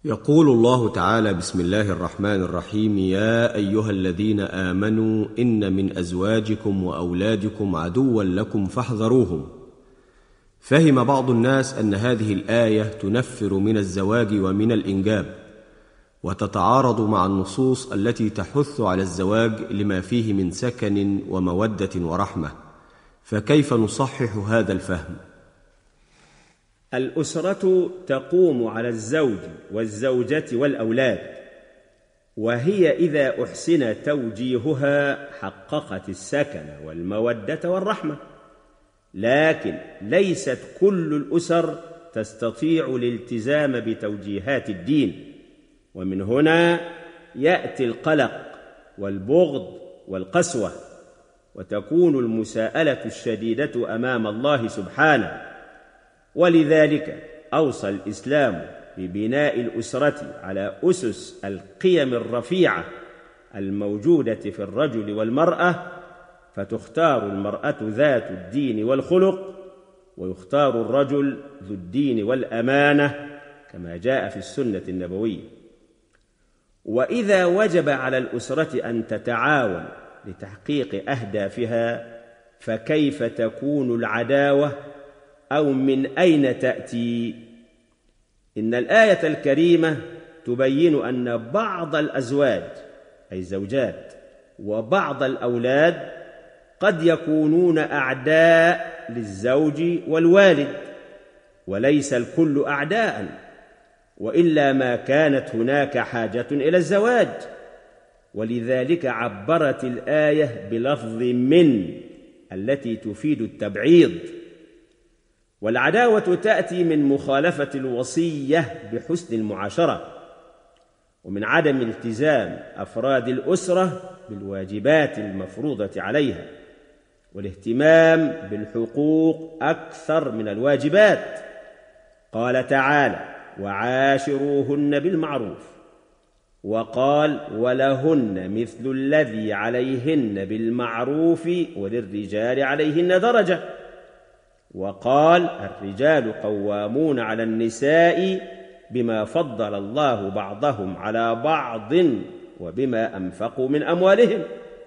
يقول الله تعالى: بسم الله الرحمن الرحيم. يا أيها الذين آمنوا إن من أزواجكم وأولادكم عدوا لكم فاحذروهم. فهم بعض الناس أن هذه الآية تنفر من الزواج ومن الإنجاب، وتتعارض مع النصوص التي تحث على الزواج لما فيه من سكن ومودة ورحمة، فكيف نصحح هذا الفهم؟ الأسرة تقوم على الزوج والزوجة والأولاد، وهي إذا أحسن توجيهها حققت السكن والمودة والرحمة، لكن ليست كل الأسر تستطيع الالتزام بتوجيهات الدين، ومن هنا يأتي القلق والبغض والقسوة، وتكون المساءلة الشديدة أمام الله سبحانه. ولذلك أوصى الإسلام ببناء الأسرة على أسس القيم الرفيعة الموجودة في الرجل والمرأة، فتختار المرأة ذات الدين والخلق، ويختار الرجل ذو الدين والأمانة كما جاء في السنة النبوية. وإذا وجب على الأسرة أن تتعاون لتحقيق أهدافها، فكيف تكون العداوة أو من أين تأتي؟ إن الآية الكريمة تبين أن بعض الأزواج أي الزوجات وبعض الأولاد قد يكونون أعداء للزوج والوالد، وليس الكل أعداء، وإلا ما كانت هناك حاجة إلى الزواج. ولذلك عبرت الآية بلفظ من التي تفيد التبعيض. والعداوة تأتي من مخالفة الوصية بحسن المعاشرة، ومن عدم التزام أفراد الأسرة بالواجبات المفروضة عليها، والاهتمام بالحقوق أكثر من الواجبات. قال تعالى: وعاشروهن بالمعروف، وقال: ولهن مثل الذي عليهن بالمعروف وللرجال عليهن درجة، وقال: الرجال قوامون على النساء بما فضل الله بعضهم على بعض وبما أنفقوا من أموالهم،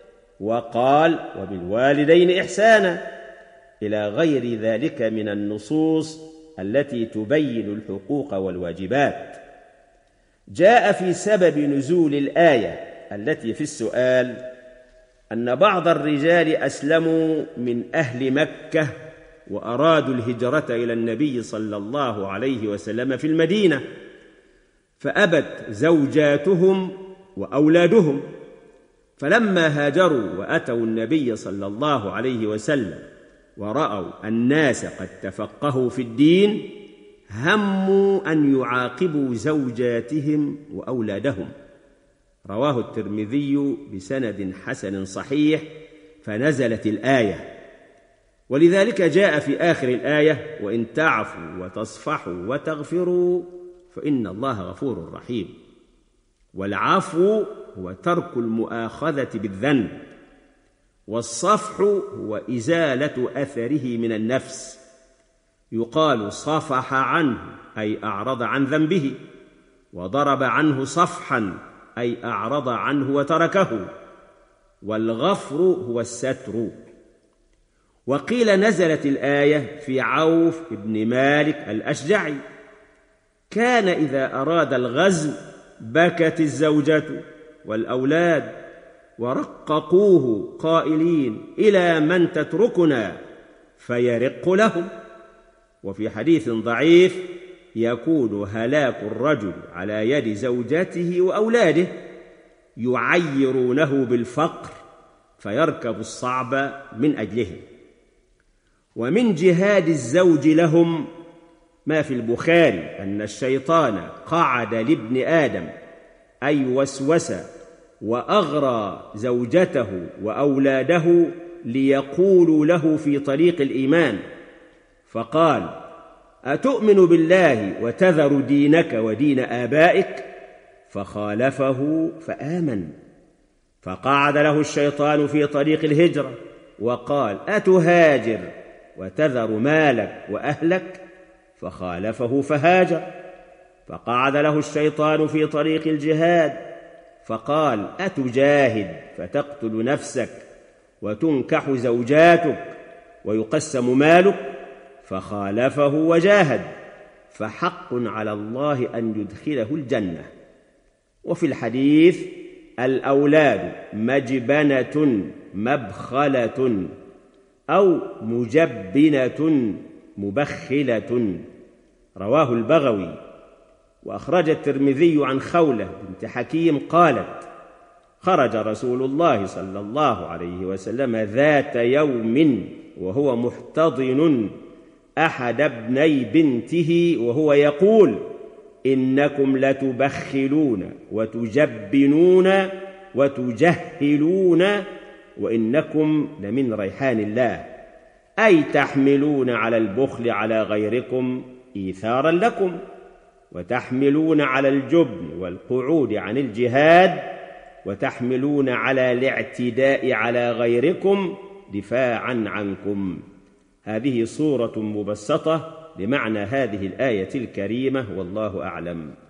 وقال: وبالوالدين إحسانا، إلى غير ذلك من النصوص التي تبين الحقوق والواجبات. جاء في سبب نزول الآية التي في السؤال أن بعض الرجال أسلموا من أهل مكة وأرادوا الهجرة إلى النبي صلى الله عليه وسلم في المدينة، فأبت زوجاتهم وأولادهم، فلما هاجروا وأتوا النبي صلى الله عليه وسلم ورأوا الناس قد تفقهوا في الدين، هموا أن يعاقبوا زوجاتهم وأولادهم. رواه الترمذي بسند حسن صحيح. فنزلت الآية، ولذلك جاء في آخر الآية: وإن تعفوا وتصفحوا وتغفروا فإن الله غفور رحيم. والعفو هو ترك المؤاخذة بالذنب، والصفح هو إزالة أثره من النفس. يقال صفح عنه أي أعرض عن ذنبه، وضرب عنه صفحا أي أعرض عنه وتركه. والغفر هو الستر. وقيل نزلت الآية في عوف بن مالك الأشجعي، كان إذا أراد الغزو بكت الزوجة والأولاد ورققوه قائلين: إلى من تتركنا؟ فيرق لهم. وفي حديث ضعيف: يكون هلاك الرجل على يد زوجته وأولاده، يعيرونه بالفقر فيركب الصعب من أجلهم. ومن جهاد الزوج لهم ما في البخاري أن الشيطان قعد لابن آدم أي وسوس وأغرى زوجته وأولاده ليقولوا له في طريق الإيمان، فقال: أتؤمن بالله وتذر دينك ودين آبائك؟ فخالفه فآمن. فقعد له الشيطان في طريق الهجرة وقال: أتهاجر وتذر مالك وأهلك؟ فخالفه فهاجر. فقعد له الشيطان في طريق الجهاد فقال: أتجاهد فتقتل نفسك وتنكح زوجاتك ويقسم مالك؟ فخالفه وجاهد، فحق على الله أن يدخله الجنة. وفي الحديث: الأولاد مجبنة مبخلة أو مجبنة مبخلة، رواه البغوي. وأخرج الترمذي عن خولة بنت حكيم قالت: خرج رسول الله صلى الله عليه وسلم ذات يوم وهو محتضن أحد ابني بنته وهو يقول: إنكم لتبخلون وتجبنون وتجهلون وإنكم لمن ريحان الله، أي تحملون على البخل على غيركم إيثارا لكم، وتحملون على الجبن والقعود عن الجهاد، وتحملون على الاعتداء على غيركم دفاعا عنكم. هذه صورة مبسطة لمعنى هذه الآية الكريمة، والله أعلم.